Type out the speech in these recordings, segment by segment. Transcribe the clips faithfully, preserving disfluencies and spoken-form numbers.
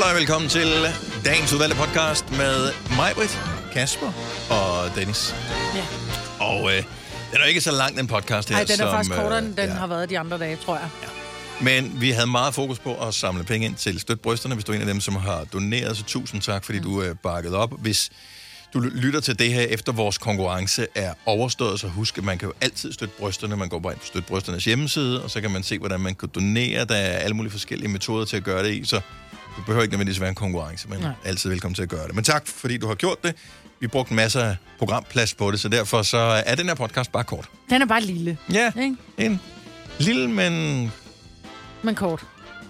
Halløj, velkommen til dagens udvalgte podcast med mig, Britt, Kasper og Dennis. Ja. Og øh, den er ikke så lang, den podcast her. Nej, den er som, faktisk kortere, end den ja. har været de andre dage, tror jeg. Ja. Men vi havde meget fokus på at samle penge ind til Støt Brysterne, hvis du er en af dem, som har doneret. Så tusind tak, fordi mm. du er bakket op. Hvis du lytter til det her, efter vores konkurrence er overstået, så husk, at man kan jo altid støtte brysterne. Man går bare ind på Støt Brysternes hjemmeside, og så kan man se, hvordan man kan donere. Der er alle mulige forskellige metoder til at gøre det i, så du behøver ikke nødvendigvis være en konkurrence, men Nej. altid velkommen til at gøre det. Men tak, fordi du har gjort det. Vi brugte masser af programplads på det, så derfor så er den her podcast bare kort. Den er bare lille. Ja, ikke? En lille, men... Men kort.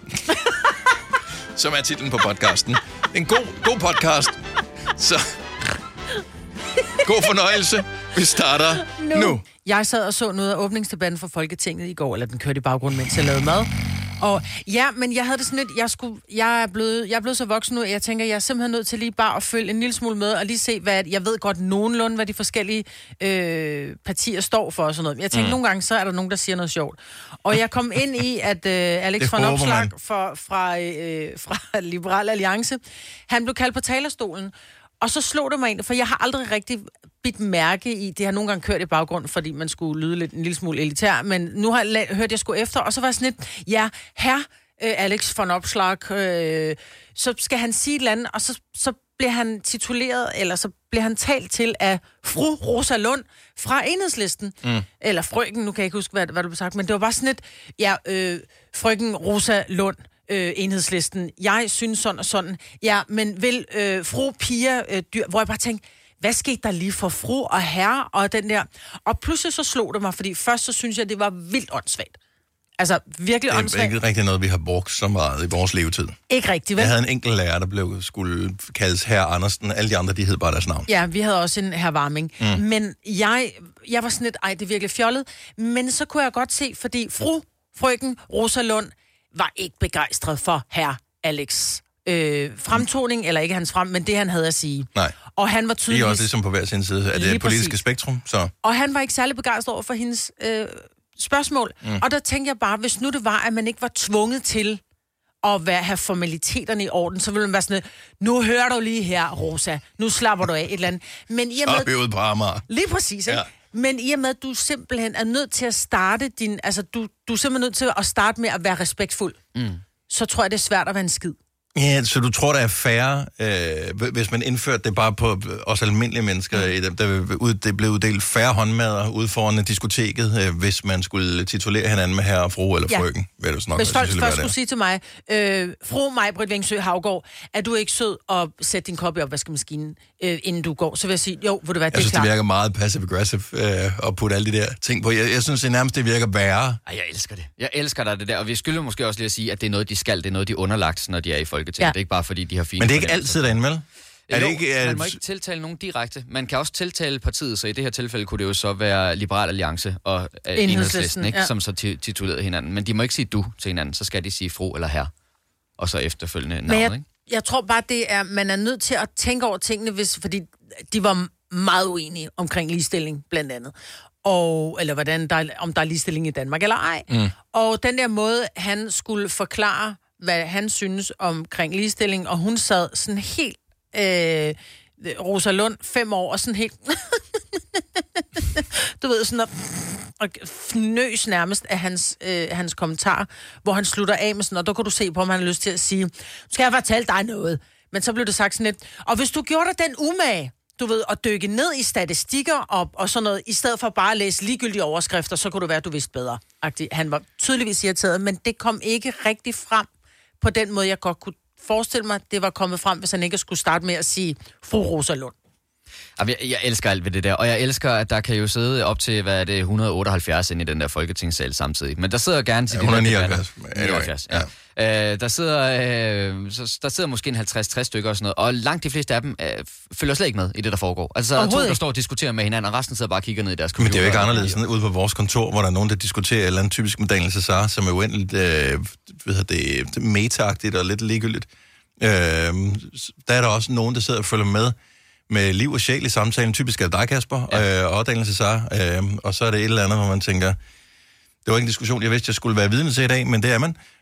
Som er titlen på podcasten. En god, god podcast. Så god fornøjelse. Vi starter nu. nu. Jeg sad og så noget af åbningsdebatten for Folketinget i går, eller den kørte i baggrunden, mens jeg lavede mad. Og ja, men jeg havde det sådan lidt, jeg, skulle, jeg, er blevet, jeg er blevet så voksen nu, at jeg tænker, jeg er simpelthen nødt til lige bare at følge en lille smule med, og lige se, hvad jeg ved godt nogenlunde, hvad de forskellige øh, partier står for og sådan noget. Jeg tænker, mm. nogle gange, så er der nogen, der siger noget sjovt. Og jeg kom ind i, at øh, Alex von Opslark fra, fra, øh, fra Liberal Alliance, han blev kaldt på talerstolen, og så slog det mig ind, for jeg har aldrig rigtig bidt mærke i, det har nogle gange kørt i baggrund, fordi man skulle lyde lidt, en lille smule elitær, men nu har jeg hørt, jeg skulle efter, og så var jeg sådan lidt, ja, herr øh, Alex von Opslark, øh, så skal han sige et eller andet, og så, så bliver han tituleret, eller så bliver han talt til af fru Rosa Lund fra Enhedslisten, mm. eller frøken, nu kan jeg ikke huske, hvad, hvad du blev sagt, men det var bare sådan lidt, ja, øh, frøken Rosa Lund, Øh, Enhedslisten, jeg synes sådan og sådan, ja, men vil øh, fru Pia øh, Dyr, hvor jeg bare tænkte, hvad skete der lige for fru og herre og den der, og pludselig så slog det mig, fordi først så synes jeg, det var vildt åndssvagt. Altså, virkelig åndssvagt. Det er ikke rigtig noget, vi har brugt så meget i vores levetid. Ikke rigtigt, vel? Jeg havde en enkelt lærer, der blev, skulle kaldes herr Andersen. Alle de andre, de hed bare deres navn. Ja, vi havde også en herr Warming. Mm. Men jeg, jeg var sådan lidt, ej, det er virkelig fjollet. Men så kunne jeg godt se, fordi fru, frøken Rosa Lund, var ikke begejstret for herr Alex øh, fremtoning, eller ikke hans frem, men det han havde at sige. Nej. Og han var tydeligvis... Det er også ligesom på hver sin side af det politiske præcis. spektrum. Så. Og han var ikke særlig begejstret over for hendes øh, spørgsmål. Mm. Og der tænkte jeg bare, hvis nu det var, at man ikke var tvunget til at være, have formaliteterne i orden, så ville man være sådan, nu hører du lige her, Rosa, nu slapper du af et eller andet. Men i og med, så er vi ude på Amager. Lige præcis, ikke? Ja. Men i og med, at du simpelthen er nødt til at starte din... Altså, du, du er simpelthen nødt til at starte med at være respektfuld. Mm. Så tror jeg, det er svært at være en skid. Ja, så du tror, der er færre, øh, hvis man indførte det bare på os almindelige mennesker, mm. der ud, det blev uddelt færre håndmadder ude foran diskoteket, øh, hvis man skulle titulere hinanden med herre og fru eller frøken. Ja. Vil nok, hvis folk først skulle sige til mig, øh, fru Maj-Britt Vengsø Havgård, er du ikke sød at sætte din kop i opvaskemaskinen, øh, inden du går? Så vil jeg sige, jo, vil du være, det Jeg synes, klart. det virker meget passive-aggressive øh, at putte alle de der ting på. Jeg, jeg synes, det nærmest det virker værre. Ej, jeg elsker det. Jeg elsker dig det der, og vi skylder måske også lige at sige, at det er noget, de skal, det er noget, de er underlagt, når de er i Folketinget. Ja. Det er ikke bare fordi, de har fine... Men det er ikke altid derinde, vel? Er det ikke, uh... man må ikke tiltale nogen direkte. Man kan også tiltale partiet, så i det her tilfælde kunne det jo så være Liberal Alliance og uh, Enhedslisten, ikke? Ja. Som så titulerede hinanden. Men de må ikke sige du til hinanden, så skal de sige fru eller herre. Og så efterfølgende navnet, jeg, ikke? Jeg tror bare, det er, man er nødt til at tænke over tingene, hvis, fordi de var meget uenige omkring ligestilling, blandt andet. Og, eller hvordan der, om der er ligestilling i Danmark eller ej. Mm. Og den der måde, han skulle forklare, hvad han synes omkring ligestilling, og hun sad sådan helt, øh, Rosa Lund, fem år, og sådan helt, du ved, sådan, og, og fnøs nærmest af hans, øh, hans kommentar, hvor han slutter af med sådan, og der kan du se på, om han har lyst til at sige, skal jeg fortælle dig noget? Men så blev det sagt sådan lidt, og hvis du gjorde dig den umage, du ved, at dykke ned i statistikker og, og sådan noget, i stedet for bare at læse ligegyldige overskrifter, så kunne du være, at du vidste bedre. Han var tydeligvis irriteret, men det kom ikke rigtig frem på den måde, jeg godt kunne forestille mig, det var kommet frem, hvis han ikke skulle starte med at sige fru Rosa Lund. Jeg, jeg elsker alt ved det der, og jeg elsker, at der kan jo sidde op til, hvad er det, et hundrede og otteoghalvfjerds inde i den der folketingssal samtidig. Men der sidder gerne til ja, de et hundrede og nioghalvfjerds. nioghalvfjerds, ja. ja. Øh, der, sidder, øh, så, der sidder måske en halvtreds tres stykker og sådan noget, og langt de fleste af dem øh, følger slet ikke med i det, der foregår. Altså, der er to, der står og diskuterer med hinanden, og resten sidder bare og kigger ned i deres computer. Men det er jo ikke anderledes sådan, ude på vores kontor, hvor der er nogen, der diskuterer et eller andet typisk med Daniel Cesar, som er uendeligt, øh, hvad hedder det, meta-agtigt og lidt ligegyldigt. Øh, der er der også nogen, der sidder og følger med med liv og sjæl i samtalen. Typisk er det dig, Kasper, ja. øh, og Daniel Cesar. Øh, og så er det et eller andet, hvor man tænker, det var ikke en diskussion, jeg vidste, jeg skulle være vidne til i dag, men det er man.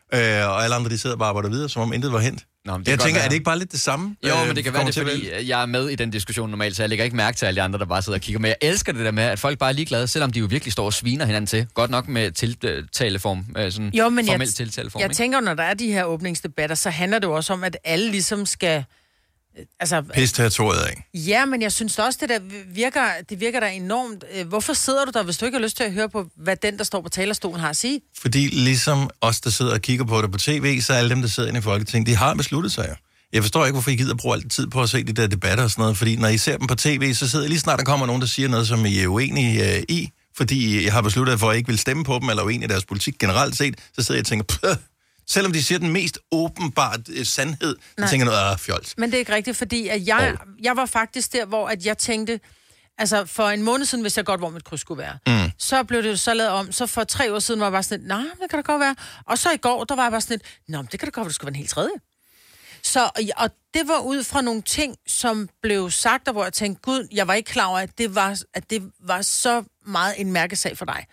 øh, og alle andre, de sidder bare og arbejder videre, som om intet var hent. Nå, det jeg tænker, være. Er det ikke bare lidt det samme? Jo, øh, men det kan være det, fordi vel? Jeg er med i den diskussion normalt, så jeg lægger ikke mærke til alle de andre, der bare sidder og kigger. Men jeg elsker det der med, at folk bare er ligeglade, selvom de jo virkelig står og sviner hinanden til. Godt nok med tiltaleform, sådan jo, men formel jeg, tiltaleform. Jeg ikke? tænker, når der er de her åbningsdebatter, så handler det jo også om, at alle ligesom skal... Altså, pisse territoriet af. Ja, men jeg synes også, det der virker, det virker der enormt. Hvorfor sidder du der, hvis du ikke har lyst til at høre på, hvad den, der står på talerstolen, har at sige? Fordi ligesom os, der sidder og kigger på det på tv, så alle dem, der sidder inde i Folketinget, de har besluttet sig. Jeg forstår ikke, hvorfor I gider bruge alt tid på at se de der debatter og sådan noget, fordi når I ser dem på tv, så sidder lige snart, der kommer nogen, der siger noget, som I er uenige øh, i, fordi jeg har besluttet, for at I ikke vil stemme på dem, eller uenige i deres politik generelt set, så sidder jeg og tænker, pøh, selvom de siger den mest åbenbart øh, sandhed, så tænker jeg noget, ah, fjols. Men det er ikke rigtigt, fordi at jeg, oh. jeg var faktisk der, hvor at jeg tænkte, altså for en måned siden, hvis jeg godt, hvor mit kryds skulle være, mm. så blev det så lavet om, så for tre år siden var jeg bare sådan lidt, nej, det kan da godt være. Og så i går, der var jeg bare sådan lidt, nå, det kan da godt være, det skulle være en helt tredje. Så, og det var ud fra nogle ting, som blev sagt, og hvor jeg tænkte, gud, jeg var ikke klar over, at det var, at det var så meget en mærkesag for dig.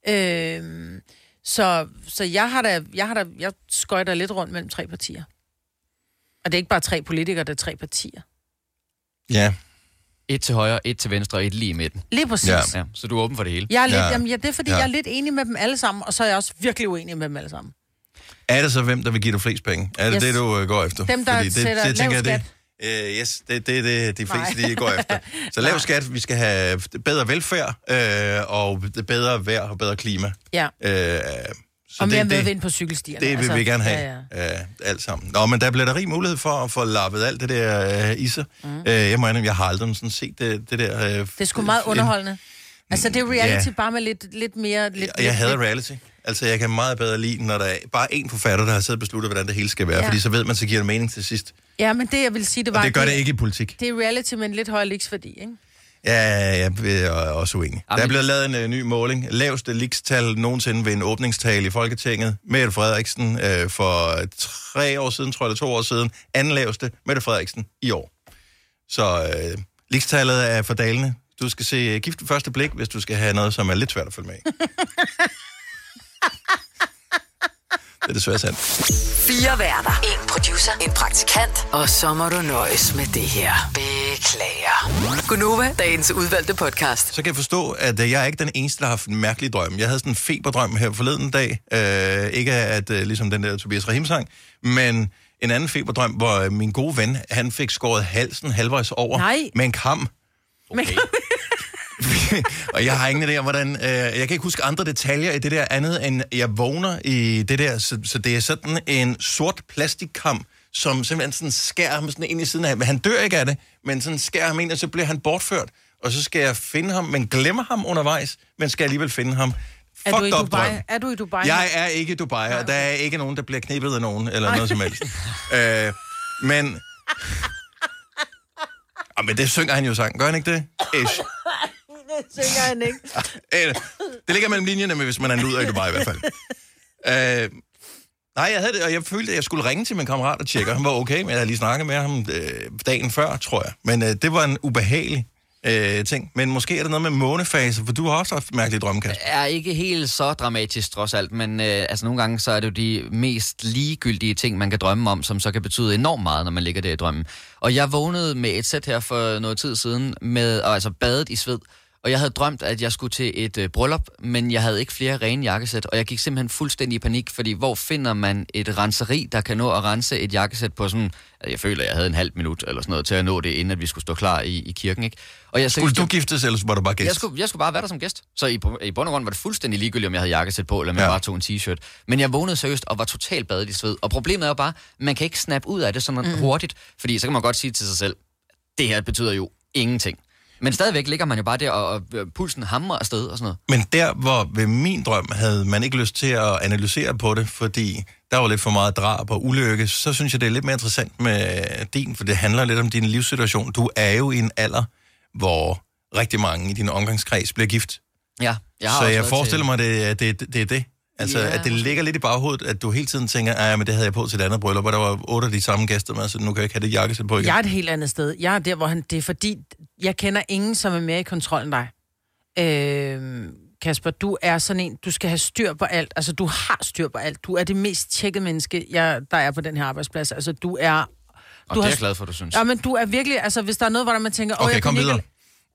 Øh, så, så jeg har da, jeg har da, jeg skøjter lidt rundt mellem tre partier. Og det er ikke bare tre politikere, det er tre partier. Ja. Et til højre, et til venstre og et lige i midten. Lige præcis. Ja. Ja, så du er åben for det hele. Jeg er lidt, ja. jamen, ja, det er fordi, ja. jeg er lidt enig med dem alle sammen, og så er jeg også virkelig uenig med dem alle sammen. Er det så, hvem der vil give dig flest penge? Er det yes. det, du uh, går efter? Dem, der Fordi det, sætter det, lav skat. Det, uh, yes, det er det, det, de fleste, de går efter. Så lav skat, vi skal have bedre velfærd, uh, og bedre vejr og bedre klima. Ja. Uh, så og mere medvind på cykelstierne. Det vil altså, vi gerne have, ja, ja. Uh, alt sammen. Nå, men der bliver der rig mulighed for at få lappet alt det der uh, i sig. Mm. Uh, jeg må indrømme, jeg har aldrig sådan set det, det der... Uh, det er sgu meget underholdende. Altså, det er reality ja. bare med lidt, lidt mere... Lidt, jeg jeg lidt, hader reality. Altså, jeg kan meget bedre lide, når der er bare én forfatter, der har siddet og besluttet, hvordan det hele skal være. Ja. Fordi så ved man, så giver det mening til sidst. Ja, men det, jeg vil sige, det var... Og det gør det, det ikke i politik. Det er reality med en lidt højere liksværdi, ikke? Ja, jeg er også uenig. Amen. Der er blevet lavet en uh, ny måling. Laveste likstal nogensinde ved en åbningstale i Folketinget. Mette Frederiksen uh, for tre år siden, tror jeg, eller to år siden. Anden laveste, Mette Frederiksen i år. Så uh, likstallet er for dalende. Du skal se Gift ved første blik, hvis du skal have noget, som er lidt svært at følge med i. Det er desværre sandt. Fire værter. En producer. En praktikant. Og så må du nøjes med det her. Beklager. Gunova, dagens udvalgte podcast. Så kan jeg forstå, at jeg er ikke den eneste, der har haft en mærkelig drøm. Jeg havde sådan en feberdrøm her forleden dag. Øh, ikke at øh, ligesom den der Tobias Rahim-sang, men en anden feberdrøm, hvor min gode ven, han fik skåret halsen halvvejs over Nej. med en kam. Okay. Og jeg har ingen idé om, hvordan... Øh, jeg kan ikke huske andre detaljer i det der andet, end jeg vågner i det der. Så, så det er sådan en sort plastikkam, som simpelthen sådan skærer ham sådan ind i siden af. Men han dør ikke af det, men sådan skærer ham ind, og så bliver han bortført. Og så skal jeg finde ham, men glemmer ham undervejs, men skal alligevel finde ham. Er du, i Dubai? er du i Dubai? Jeg er ikke i Dubai, og der er ikke nogen, der bliver knippet af nogen, eller Ej. noget som helst. øh, men... Ah, men det synger han jo sang, gør han ikke det? Ish. Det synger han ikke. Det ligger mellem linjerne, med, hvis man er en luder i Dubai i hvert fald. Øh, nej, jeg havde det, og jeg følte, at jeg skulle ringe til min kammerat og tjekke, han var okay, men jeg havde lige snakket med ham øh, dagen før, tror jeg. Men øh, det var en ubehagelig øh, ting. Men måske er det noget med månefase, for du har også haft mærkelige drømmekast. Er ikke helt så dramatisk, trods alt, men øh, altså nogle gange, så er det jo de mest ligegyldige ting, man kan drømme om, som så kan betyde enormt meget, når man ligger der i drømmen. Og jeg vågnede med et sæt her for noget tid siden, med og, altså badet i sved. Og jeg havde drømt, at jeg skulle til et øh, bryllup, men jeg havde ikke flere rene jakkesæt, og jeg gik simpelthen fuldstændig i panik, fordi hvor finder man et renseri, der kan nå at rense et jakkesæt på sådan, jeg føler, at jeg havde en halv minut eller sådan noget til at nå det, inden at vi skulle stå klar i, i kirken, ikke? Og jeg, skulle du giftes, eller var du bare gæst? Jeg skulle, jeg skulle bare være der som gæst. Så i, i bund og grund var det fuldstændig ligegyldigt, om jeg havde jakkesæt på, eller om jeg ja. bare tog en t-shirt. Men jeg vågnede seriøst og var totalt badet i sved. Og problemet er jo bare, man kan ikke snappe ud af det sådan mm. hurtigt, fordi så kan man godt sige til sig selv, det her betyder jo ingenting. Men stadigvæk ligger man jo bare der, og, og pulsen hamrer afsted og sådan noget. Men der, hvor ved min drøm havde man ikke lyst til at analysere på det, fordi der var lidt for meget drab og ulykke, så synes jeg, det er lidt mere interessant med din, for det handler lidt om din livssituation. Du er jo i en alder, hvor rigtig mange i din omgangskreds bliver gift. Ja. Jeg har så jeg forestiller til... mig, at det, det, det er det. Altså, yeah. at det ligger lidt i baghovedet, at du hele tiden tænker, ja, men det havde jeg på til et andet bryllup, og der var otte af de samme gæster med, så nu kan jeg ikke have det jakkesæt på igen. Jeg er et helt andet sted. Jeg er der, hvor han... Det er fordi, jeg kender ingen, som er mere i kontrol end dig. Øh, Kasper, du er sådan en, du skal have styr på alt. Altså, du har styr på alt. Du er det mest tjekkede menneske, jeg, der er på den her arbejdsplads. Altså, du er... Og du det er har, jeg glad for, du synes. Ja, men du er virkelig... Altså, hvis der er noget, hvor man tænker... Okay, jeg kom videre.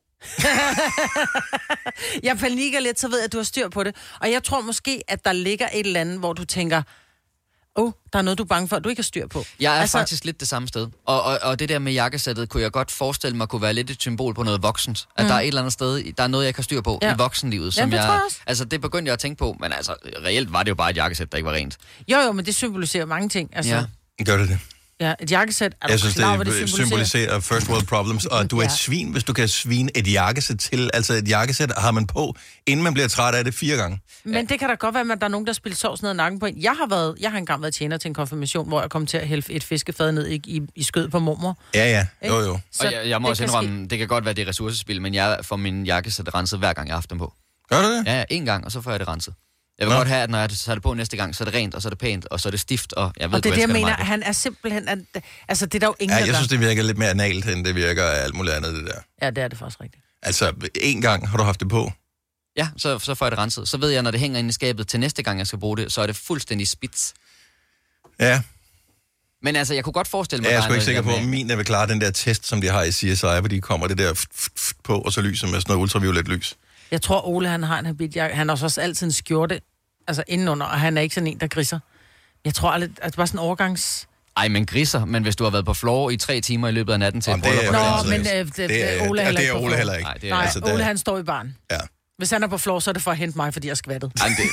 Jeg panikker lidt, så ved jeg, at du har styr på det. Og jeg tror måske, at der ligger et eller andet, hvor du tænker... Åh, oh, der er noget, du er bange for, at du ikke har styr på. Jeg er altså... faktisk lidt det samme sted. Og, og, og det der med jakkesættet, kunne jeg godt forestille mig, kunne være lidt et symbol på noget voksent. At mm. der er et eller andet sted, der er noget, jeg kan styr på ja. i voksenlivet. Som ja, det jeg, jeg altså, det begyndte jeg at tænke på, men altså, reelt var det jo bare et jakkesæt, der ikke var rent. Jo, jo, men det symboliserer mange ting. Altså... Ja. Gør det det? Ja, et jakkesæt. Er jeg synes, klar, det, det symboliserer? symboliserer first world problems, og du er et svin, hvis du kan svine et jakkesæt til. Altså et jakkesæt har man på, inden man bliver træt af det fire gange. Men ja. det kan da godt være, at der er nogen, der spiller sovs ned ad nakken på en. Jeg har, været, jeg har engang været tjener til en konfirmation, hvor jeg kom til at hælde et fiskefad ned i, i, i skød på mormor. Ja, ja. Jo, jo. Så og jeg, jeg må også indrømme, ske. det kan godt være, det er ressourcespil, men jeg får min jakkesæt renset hver gang, jeg har haft dem på. Gør du det? Ja, en gang, og så får jeg det renset. Jeg vil Nå. godt have, at når jeg tager det på næste gang, så er det rent, og så er det pænt, og så er det stift, og jeg ved, og det er det, jeg mener, at han er simpelthen... At, altså, det er der jo ingen, ja, jeg der synes, det virker lidt mere analt, end det virker af alt muligt andet, det der. Ja, det er det faktisk rigtigt. Altså, en gang har du haft det på? Ja, så, så får jeg det renset. Så ved jeg, når det hænger inde i skabet til næste gang, jeg skal bruge det, så er det fuldstændig spids. Ja. Men altså, jeg kunne godt forestille mig... Ja, jeg er sgu ikke sikker på, at min vil klare den der test, som de har i C S I, hvor de kommer det der f- f- på, og så lyser med sådan noget ultraviolet lys. Jeg tror, Ole, han har en habit. Jeg, han har også altid en skjorte, altså indenunder, og han er ikke sådan en, der griser. Jeg tror aldrig, at det var sådan en overgangs... Ej, men griser, men hvis du har været på floor i tre timer i løbet af natten til et bryllup... Nå, men øh, det, det, er, Ole er, heller det er Ole heller ikke. Nej, det er, Nej altså, Ole det... han står i barn. Ja. Hvis han er på floor, så er det for at hente mig, fordi jeg er skvattet. Ej, det...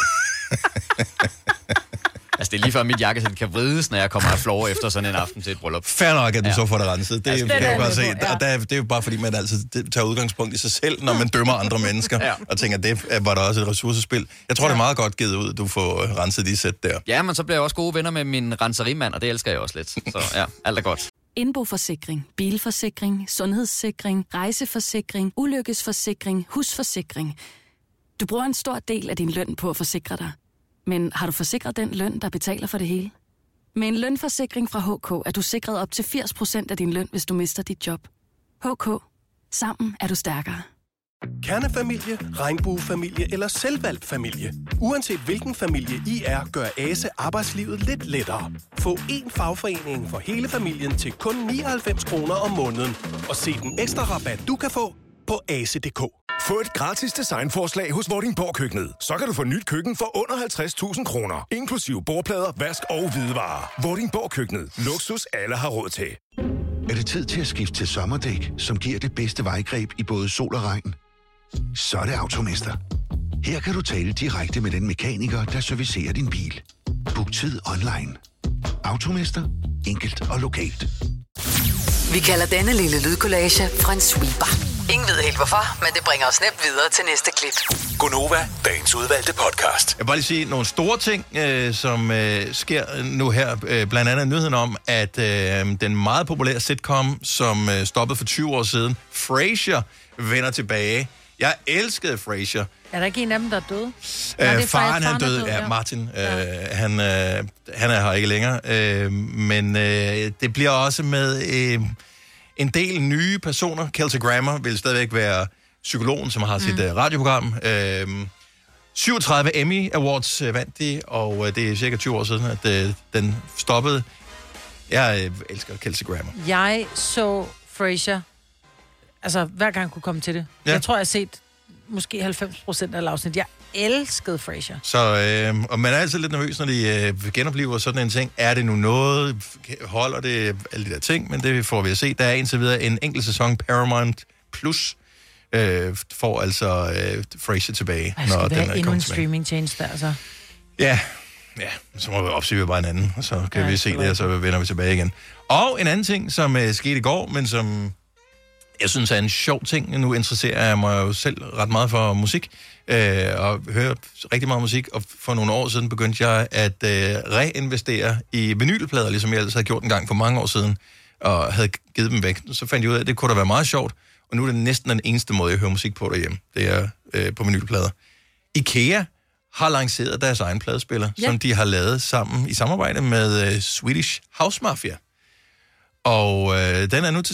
altså, det er lige før mit jakkesæt kan vrides, når jeg kommer af floor efter sådan en aften til et bryllup. Fair nok, at du ja. så får det renset. Det, altså, det, det, kan jeg bare se. ja. Der, der, det er jo bare fordi, man altid tager udgangspunkt i sig selv, når man dømmer andre mennesker, ja. og tænker, det var der også et ressourcespil. Jeg tror, ja. det er meget godt givet ud, at du får renset de sæt der. Ja, men så bliver jeg også gode venner med min renserimand, og det elsker jeg også lidt. Så ja, alt er godt. Indboforsikring, bilforsikring, sundhedssikring, rejseforsikring, ulykkesforsikring, husforsikring. Du bruger en stor del af din løn på at forsikre dig. Men har du forsikret den løn, der betaler for det hele? Med en lønforsikring fra H K er du sikret op til firs procent af din løn, hvis du mister dit job. H K. Sammen er du stærkere. Kernefamilie, regnbuefamilie eller selvvalgt familie. Uanset hvilken familie I er, gør Ase arbejdslivet lidt lettere. Få én fagforening for hele familien til kun nioghalvfems kroner om måneden. Og se den ekstra rabat, du kan få på ase punktum d k. Få et gratis designforslag hos Vordingborg Køkkenet. Så kan du få nyt køkken for under halvtreds tusind kroner. Inklusiv bordplader, vask og hvidevarer. Vordingborg Køkkenet. Luksus alle har råd til. Er det tid til at skifte til sommerdæk, som giver det bedste vejgreb i både sol og regn? Så er det Automester. Her kan du tale direkte med den mekaniker, der servicerer din bil. Book tid online. Automester. Enkelt og lokalt. Vi kalder denne lille lydkollage en sweeper. Ingen ved helt hvorfor, men det bringer os nemt videre til næste klip. Gonova, dagens udvalgte podcast. Jeg vil bare lige sige nogle store ting, øh, som øh, sker nu her. Øh, blandt andet nyheden om, at øh, den meget populære sitcom, som øh, stoppede for tyve år siden, Frasier, vender tilbage. Jeg elskede Frasier. Er der ikke en af dem, der er døde? Øh, faren, faren han døde, ja, Martin. Ja. Øh, han, øh, han er her ikke længere. Øh, men øh, det bliver også med øh, en del nye personer. Kelsey Grammer vil stadigvæk være psykologen, som har sit mm. øh, radioprogram. Øh, syvogtredive Emmy Awards øh, vandt de, og øh, det er cirka tyve år siden, at øh, den stoppede. Jeg øh, elsker Kelsey Grammer. Jeg så Frasier, altså hver gang jeg kunne komme til det. Ja. Jeg tror, jeg har set måske halvfems procent af afsnit. Jeg elskede Frasier. Så, øh, og man er altid lidt nervøs, når de øh, genoplever sådan en ting. Er det nu noget? Holder det alle de der ting? Men det får vi at se. Der er indtil videre en enkelt sæson Paramount Plus øh, får altså øh, Frasier tilbage. Ej, når den er endnu en streaming change der, altså. Ja, ja, så må vi opsige bare en anden, og så kan ja, vi se det, og så vender vi tilbage igen. Og en anden ting, som øh, skete i går, men som jeg synes er en sjov ting. Nu interesserer jeg mig jo selv ret meget for musik, øh, og hører rigtig meget musik, og for nogle år siden begyndte jeg at øh, reinvestere i vinylplader, ligesom jeg ellers havde gjort en gang for mange år siden, og havde givet dem væk. Så fandt jeg ud af, at det kunne da være meget sjovt, og nu er det næsten den eneste måde, jeg hører musik på derhjemme. Det er øh, på vinylplader. IKEA har lanceret deres egen pladespiller, ja. som de har lavet sammen i samarbejde med øh, Swedish House Mafia. Og øh, den er nu til salg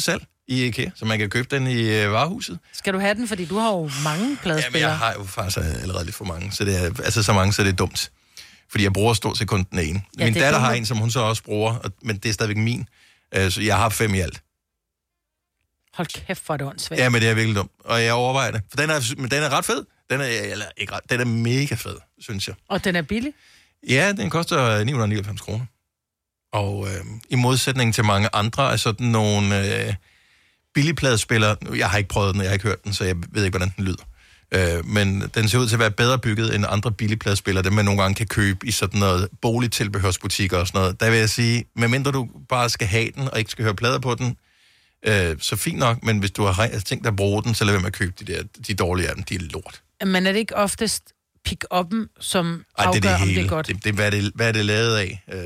i IKEA, så man kan købe den i øh, varehuset. Skal du have den, fordi du har jo mange pladespillere? Jamen, jeg har jo faktisk allerede lidt for mange, så det er, altså så mange, så det er dumt. Fordi jeg bruger stort set kun den ene. Ja, min datter har en, som hun så også bruger, men det er stadigvæk min. Øh, så jeg har fem i alt. Hold kæft, hvor er det åndssvagt. Ja, men det er virkelig dumt. Og jeg overvejer det. For den er, men den er ret fed. Den er, eller, ikke ret, den er mega fed, synes jeg. Og den er billig? Ja, den koster ni hundrede og nioghalvfems kroner. Og øh, i modsætning til mange andre, er sådan nogle øh, billigpladespillere. Jeg har ikke prøvet den, jeg har ikke hørt den, så jeg ved ikke, hvordan den lyder. Øh, men den ser ud til at være bedre bygget end andre billigpladespillere, dem man nogle gange kan købe i sådan noget boligtilbehørsbutikker og sådan noget. Der vil jeg sige, medmindre du bare skal have den, og ikke skal høre plader på den, øh, så fint nok, men hvis du har tænkt dig at bruge den, så lad være med at købe de der, de dårlige af dem, de er lort. Men er det ikke oftest pick-up'en, som Ej, afgør, det er det om hele. det er godt? Det, det, hvad, er det, hvad er det lavet af? Øh,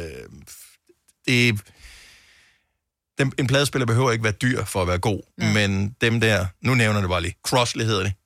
det den, en pladespiller behøver ikke være dyr for at være god, mm. men dem der, nu nævner det bare lige, Crossley hedder det.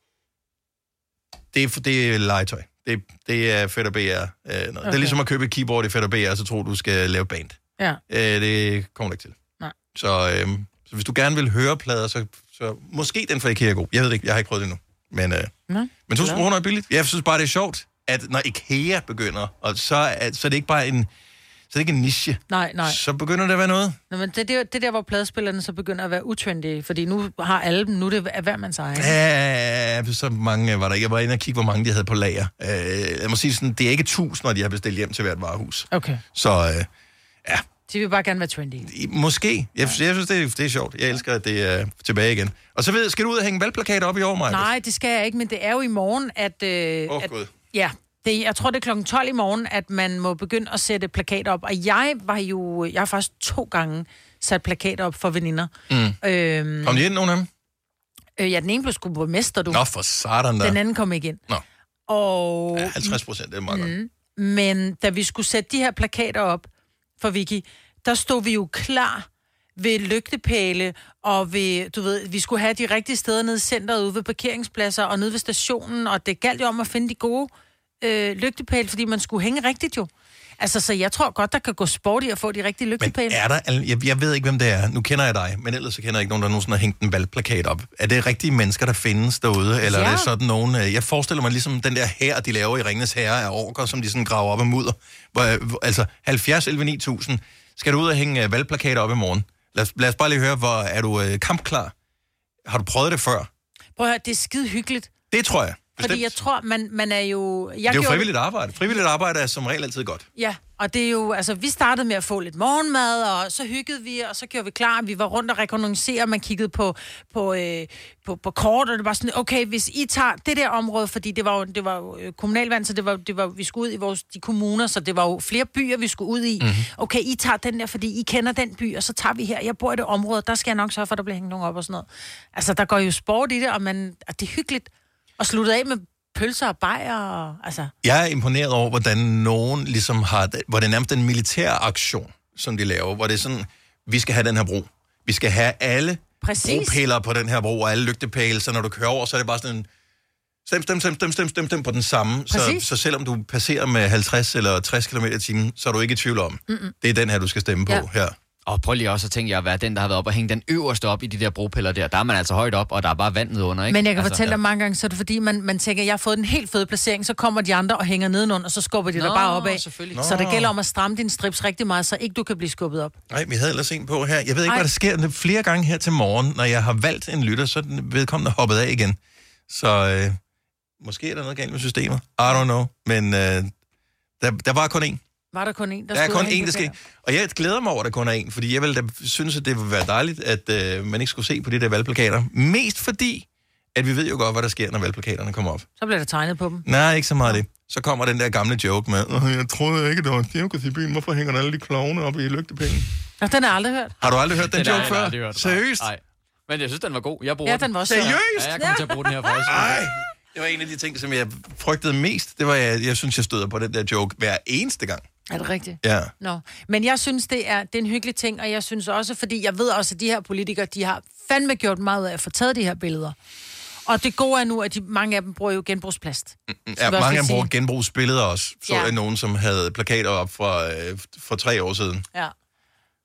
Det er, det er legetøj. Det, det er Fender B R. Øh, okay. Det er ligesom at købe et keyboard i Fender B R, så tror du skal lave band. Ja. Øh, det kommer du ikke til. Nej. Så, øh, så hvis du gerne vil høre plader, så, så måske den fra IKEA er god. Jeg ved det ikke, jeg har ikke prøvet det endnu. Men, øh, men tusind kroner er billigt. Jeg synes bare, det er sjovt, at når IKEA begynder, og så, at, så er det ikke bare en, så er det ikke en niche. Nej, nej. Så begynder det at være noget. Nå, men det, det, det der, hvor pladespillerne så begynder at være utrendy, fordi nu har alle dem, nu er det hver mands egen. Ja, så mange var der ikke. Jeg var inde og kigge, hvor mange de havde på lager. Øh, jeg må sige sådan, det er ikke tusinder, de har bestilt hjem til hvert varehus. Okay. Så øh, ja. De vil bare gerne være trendy. Måske. Jeg, jeg synes, det er, det er sjovt. Jeg elsker, at det er tilbage igen. Og så ved, skal du ud og hænge valgplakater op i år, Maja? Nej, det skal jeg ikke, men det er jo i morgen, at... Åh, øh, oh, at, Gud. Ja, det, jeg tror, det er klokken tolv i morgen, at man må begynde at sætte plakater op. Og jeg var jo... Jeg har faktisk to gange sat plakater op for veninder. Mm. Øhm, kom de ind, nogle af dem? Øh, ja, den ene blev sgu borgmester, du. Nå, for satan der. Den anden kom ikke ind. Nå. Og... Ja, halvtreds procent, det er meget mm, godt. Men da vi skulle sætte de her plakater op for Vicky, der stod vi jo klar ved lygtepæle, og ved, du ved, vi skulle have de rigtige steder nede i centret, ude ved parkeringspladser og nede ved stationen, og det galt jo om at finde de gode øh, lygtepæle, fordi man skulle hænge rigtigt jo. Altså, så jeg tror godt, der kan gå sport i at få de rigtige lygtepæle. Men er der... Jeg, jeg ved ikke, hvem det er. Nu kender jeg dig, men ellers så kender jeg ikke nogen, der nogensinde har hængt en valgplakat op. Er det rigtige mennesker, der findes derude? Eller ja. Er det sådan nogen... Jeg forestiller mig ligesom den der her, de laver i Ringenes Herre af orker, som de sådan graver op af mudder. Hvor, altså, halvfjerds elleve ni tusind. Skal du ud og hænge valgplakater op i morgen? Lad os, lad os bare lige høre, hvor er du øh, kampklar? Har du prøvet det før? Prøv at høre, det er skide hyggeligt. Det tror jeg. Bestemt. Fordi jeg tror, man, man er jo... Jeg det er jo frivilligt arbejde. Frivilligt arbejde er som regel altid godt. Ja, og det er jo... Altså, vi startede med at få lidt morgenmad, og så hyggede vi, og så gjorde vi klar. Vi var rundt og rekognoscere, man kiggede på, på, øh, på, på kort, og det var sådan, okay, hvis I tager det der område, fordi det var jo, det var jo kommunalvand, så det var, det var, vi skulle ud i vores, de kommuner, så det var jo flere byer, vi skulle ud i. Mm-hmm. Okay, I tager den der, fordi I kender den by, og så tager vi her. Jeg bor i det område, der skal jeg nok sørge for, at der bliver hængt nogen op og sådan noget. Altså, der går jo sport i det, og, man, og det er hyggeligt at slutte af med pølser og bajer og... Altså. Jeg er imponeret over, hvordan nogen ligesom har... Hvor det er nærmest en militær aktion, som de laver, hvor det er sådan, vi skal have den her bro. Vi skal have alle bropæler på den her bro, og alle lygtepæle, så når du kører over, så er det bare sådan en... Stem, stem, stem, stem, stem, stem, stem på den samme. Så, så selvom du passerer med halvtreds eller tres kilometer i timen, så er du ikke i tvivl om. Mm-mm. Det er den her, du skal stemme ja. på her. Og prøv lige også at tænke jer at være den, der har været op og hænge den øverste op i de der bropiller der. Der er man altså højt op, og der er bare vand nedenunder, ikke? Men jeg kan altså, fortælle dig ja. mange gange, så er det fordi, man, man tænker, jeg har fået en helt fed placering, så kommer de andre og hænger nedenunder, og så skubber de Nå, der bare opad. Så det gælder om at stramme din strips rigtig meget, så ikke du kan blive skubbet op. Nej, vi havde ellers en på her. Jeg ved ikke, Ej. hvad der sker flere gange her til morgen, når jeg har valgt en lytter, så er den vedkommende hoppet af igen. Så øh, måske er der noget galt med systemet. I don't know. Men øh, der, der var kun én. Var der kun en, der Der er kun en, der skal... Og jeg glæder mig over, at der kun er en, fordi jeg ville da synes, at det ville være dejligt, at øh, man ikke skulle se på de der valgplakater. Mest fordi, at vi ved jo godt, hvad der sker, når valgplakaterne kommer op. Så bliver der tegnet på dem. Nej, ikke så meget det. Så kommer den der gamle joke med, jeg troede ikke, det var en cirkus i byen. Hvorfor hænger der alle de klovne op i lygtepenge? Nå, den har jeg aldrig hørt. Har du aldrig hørt den, den joke før? Hørt, Seriøst? Nej. Men jeg synes, den var god. Jeg bruger ja, den var også seriøst? Ja, jeg kommer til at bruge den her faktisk. Nej. Det var en af de ting, som jeg frygtede mest. Det var, jeg, jeg synes, jeg støder på den der joke hver eneste gang. Er det rigtigt? Ja. Nå. Men jeg synes, det er, det er en hyggelig ting, og jeg synes også, fordi jeg ved også, at de her politikere, de har fandme gjort meget ud af at få taget de her billeder. Og det gode er nu, at de, mange af dem bruger jo genbrugsplast. Ja, mange af dem bruger genbrugsbilleder også. Så ja. er nogen, som havde plakater op fra, øh, for tre år siden. Ja.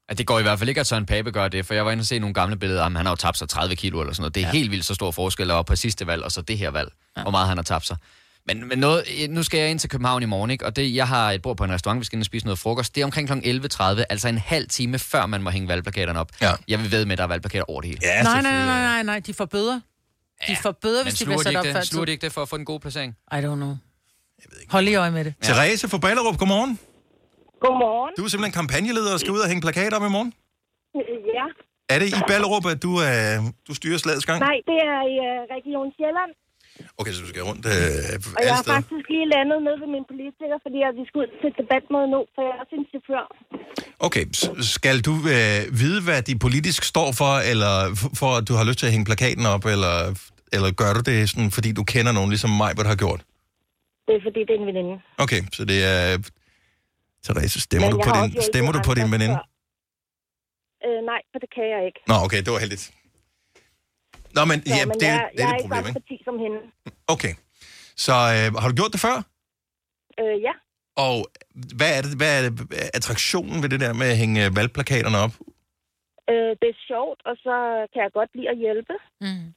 At det går i hvert fald ikke, at Søren Pape gør det, for jeg var inde og se nogle gamle billeder af ham. Han har jo tabt sig tredive kilo eller sådan noget. Det er ja. helt vildt så stor forskel over på sidste valg, og så det her valg, ja. hvor meget han har tabt sig. Men, men noget, nu skal jeg ind til København i morgen, ikke? Og det, jeg har et bord på en restaurant, vi skal ind og spise noget frokost. Det er omkring klokken elleve tredive, altså en halv time før man må hænge valgplakaterne op. Ja. Jeg vil ved med, at der er valgplakater over det hele. Ja, nej, nej, nej, nej, nej, de får bøder. De ja. får bøder, hvis de bliver sat op før. Men sluger de ikke det for at få en god placering? I don't know. Hold lige øje med det. Ja. Therese fra Ballerup, godmorgen. Godmorgen. Du er simpelthen kampagneleder og skal ud og hænge plakater op i morgen? Ja. Er det i Ballerup, at du, øh, du styrer slagets gang? Nej, det er i uh, Region Sjælland. Okay, så du skal rundt øh, Og alle jeg har steder. faktisk lige landet ned ved min politiker, fordi jeg, vi skal ud til debatmøde nu, for jeg er også en chauffør. Okay, skal du øh, vide, hvad de politisk står for, eller for at du har lyst til at hænge plakaten op, eller, eller gør du det sådan, fordi du kender nogen, ligesom mig, hvad du har gjort? Det er fordi, det er en veninde. Okay, så det er... Therese, stemmer, du på, din, stemmer du på din veninde? Øh, nej, for det kan jeg ikke. Nå, okay, det var heldigt. Nå, men, ja, ja, men det, jeg, det er jeg et problem, ikke? Jeg er i samme parti som hende. Okay, så øh, har du gjort det før? Øh, ja. Og hvad er, det, hvad er det, attraktionen ved det der med at hænge valgplakaterne op? Øh, det er sjovt, og så kan jeg godt lide at hjælpe. Mm.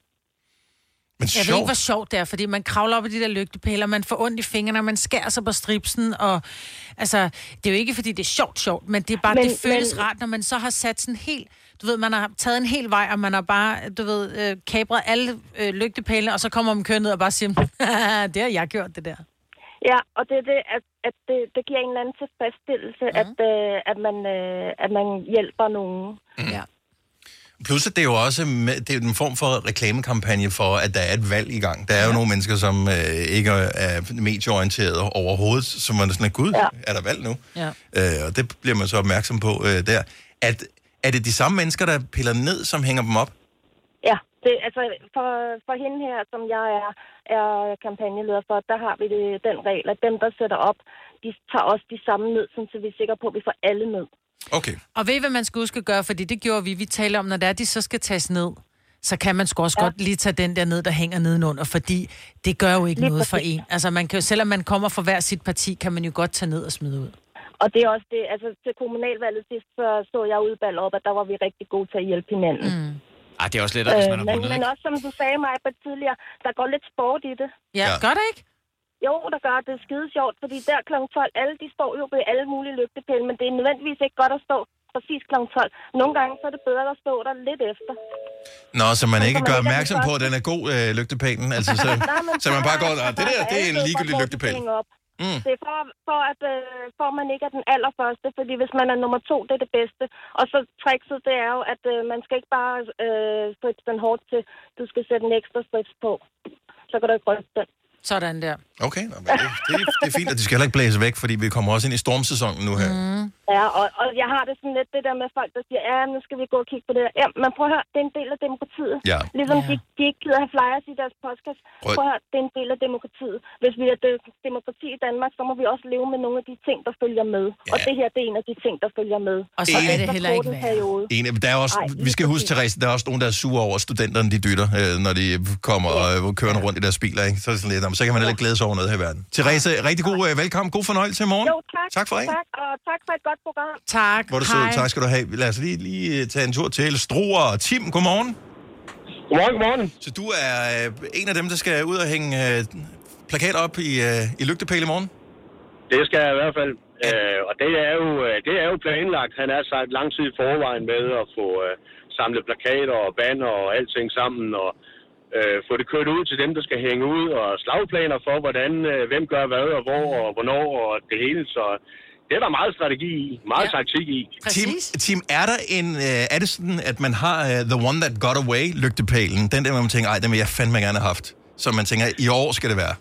Men jeg ved ikke, hvor sjovt det er, fordi man kravler op i de der lygtepæler, man får ondt i fingrene, man skærer sig på stripsen, og altså, det er jo ikke, fordi det er sjovt, sjovt, men det er bare, men, det føles men... rart, når man så har sat sådan helt, du ved, man har taget en hel vej, og man har bare, du ved, øh, kapret alle øh, lygtepælene, og så kommer man kører ned og bare siger, det har jeg gjort, det der. Ja, og det er det, at, at det, det giver en eller anden tilfredsstillelse, mm. at, øh, at, man, øh, at man hjælper nogen. Mm. Ja. Plus, at det er jo også det er en form for reklamekampagne for, at der er et valg i gang. Der er jo ja. nogle mennesker, som øh, ikke er medieorienterede overhovedet, som man er sådan, gud, ja. er der valg nu? Ja. Øh, og det bliver man så opmærksom på øh, der. At, er det de samme mennesker, der piller ned, som hænger dem op? Ja, det, altså for, for hende her, som jeg er, er kampagneleder for, der har vi det, den regel, at dem, der sætter op, de tager også de samme ned, så vi er sikre på, at vi får alle ned. Okay. Og ved I, hvad man skal huske at gøre? Fordi det gjorde vi. Vi taler om, når det er, de så skal tages ned, så kan man sgu også ja. godt lige tage den der ned, der hænger nedenunder, fordi det gør jo ikke lige noget for en. Altså, man kan jo, selvom man kommer fra hver sit parti, kan man jo godt tage ned og smide ud. Og det er også det, altså til kommunalvalget sidst, så så jeg ude bag op, at der var vi rigtig gode til at hjælpe hinanden. Mm. Ej, det er også lettere, hvis man har øh, vundet, men, men også, som du sagde mig på tidligere, der går lidt sport i det. Ja, ja. Gør det ikke? Jo, der gør det skide sjovt, fordi der klokken tolv, alle de står jo ved alle mulige lygtepæle, men det er nødvendigvis ikke godt at stå præcis klokken tolv. Nogle gange så er det bedre at stå der lidt efter. Nå, så man ikke gør opmærksom på, at den er god, øh, lygtepælen. Altså, så, Nej, så man bare går, ah, det der, det er en ligegyldig lygtepæl. Mm. Det er for, for at øh, for man ikke er den allerførste, fordi hvis man er nummer to, det er det bedste. Og så trickset, det er jo, at øh, man skal ikke bare øh, strips den hårdt til, du skal sætte en ekstra strips på. Så kan du ikke ryste den. Sådan der. Okay, nå, det, det, det er fint, at de skal heller ikke blæse væk, fordi vi kommer også ind i stormsæsonen nu her. Mm. Ja, og, og jeg har det sådan lidt det der med folk, der siger, ja, nu skal vi gå og kigge på det der. Ja, men prøv at høre, det er en del af demokratiet. Ja. Ligesom ja. de, de ikke gider have flyers i deres podcast. Prøv, prøv at høre, det er en del af demokratiet. Hvis vi er det demokrati i Danmark, så må vi også leve med nogle af de ting, der følger med. Ja. Og det her, det er en af de ting, der følger med. Og så er det heller ikke værd. En, der er også, Ej, vi skal huske, Therese, der er også nogen, der er sure over, at studenterne de dytter, øh, når de kommer ja. og kører rundt i deres biler. Ikke? Så, er det sådan lidt, så kan man heller ikke glæde sig over noget her i verden. Therese, rigtig god øh, velkommen. God fornøjelse i morgen. Jo, tak. Tak for ringen. Tak, og tak for et godt program. Tak. Hvor du sød. Tak skal du have. Lad os lige, lige tage en tur til Struer. Tim, godmorgen. Godmorgen, godmorgen. Så du er øh, en af dem, der skal ud og hænge øh, plakater op i, øh, i lygtepæle i morgen? Det skal jeg i hvert fald. Ja. Øh, og det er, jo, det er jo planlagt. Han er sagt lang tid i forvejen med at få øh, samlet plakater og banner og alting sammen, og øh, få det kørt ud til dem, der skal hænge ud, og slagplaner for, hvordan, øh, hvem gør hvad og hvor og hvornår og det hele. Så det er der meget strategi i, meget ja. taktik i. Tim, Tim, er der en, øh, er det sådan, at man har uh, the one that got away lygtepælen, den der, hvor man tænker, ej, den vil jeg fandme gerne have haft, så man tænker, i år skal det være?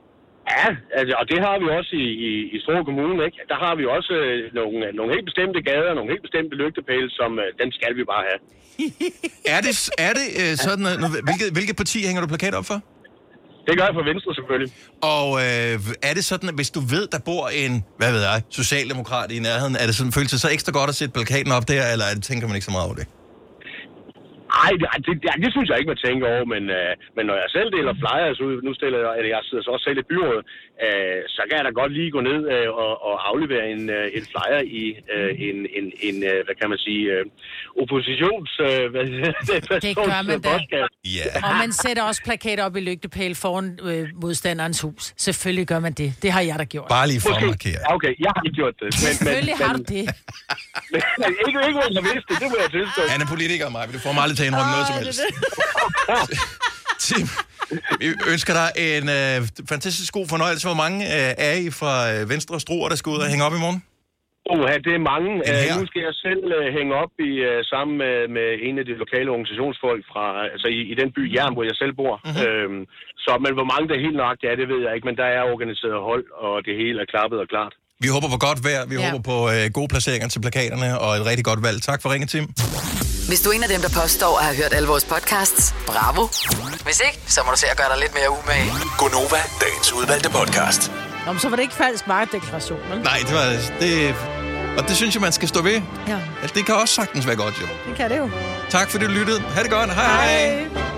Ja, altså, og det har vi også i, i, i Struer Kommune, ikke? Der har vi også øh, nogle, nogle helt bestemte gader, nogle helt bestemte lygtepæle, som øh, den skal vi bare have. er det, er det øh, sådan, øh, hvilket, hvilket parti hænger du plakat op for? Det gør jeg for Venstre, selvfølgelig. Og øh, er det sådan, at hvis du ved, der bor en, hvad ved jeg, socialdemokrat i nærheden, er det sådan, føles det så ekstra godt at sætte plakaten op der, eller er det, tænker man ikke så meget over det? Nej, det, det, det, det synes jeg ikke, man tænker over, men, øh, men når jeg selv deler flyers ud, nu stiller jeg, eller jeg sidder så også selv i byrådet, øh, så kan jeg da godt lige gå ned øh, og, og aflevere en, øh, en flyer i øh, en, en, en øh, hvad kan man sige, øh, oppositions... Øh, hvad, det gør man da. Yeah. Og man sætter også plakater op i lygtepæl foran øh, modstanderens hus. Selvfølgelig gør man det. Det har jeg da gjort. Bare lige for at markere. Okay, jeg har ikke gjort det. Men, Selvfølgelig men, har du det. Men, ikke, ikke, ikke, jeg vidste det, det må jeg tilstå. Han er politiker, Maja. Du får mig aldrig til at indrømme noget som helst. Tim, vi ønsker dig en øh, fantastisk god fornøjelse. Hvor mange øh, er I fra øh, Venstre og Struer, der skal ud og hænge op i morgen? Oha, det er mange. Uh, nu skal jeg selv uh, hænge op i uh, sammen med, med en af de lokale organisationsfolk fra, altså i, i den by Jern, hvor jeg selv bor. Mm-hmm. Øhm, så, men hvor mange der er helt nøjagtigt er, det ved jeg ikke, men der er organiseret hold, og det hele er klappet og klart. Vi håber på godt vejr, vi ja. håber på uh, gode placeringer til plakaterne, og et rigtig godt valg. Tak for ringen, Tim. Hvis du er en af dem, der påstår at have hørt alle vores podcasts, bravo. Hvis ikke, så må du se at gøre dig lidt mere umage. Gonova, dagens udvalgte podcast. Nå, så var det ikke falsk varedeklaration, vel? Nej, det var det. Og det synes jeg, man skal stå ved. Ja. Altså, det kan også sagtens være godt, jo. Det kan det jo. Tak fordi du lyttede. Ha' det godt. Hej. Hej.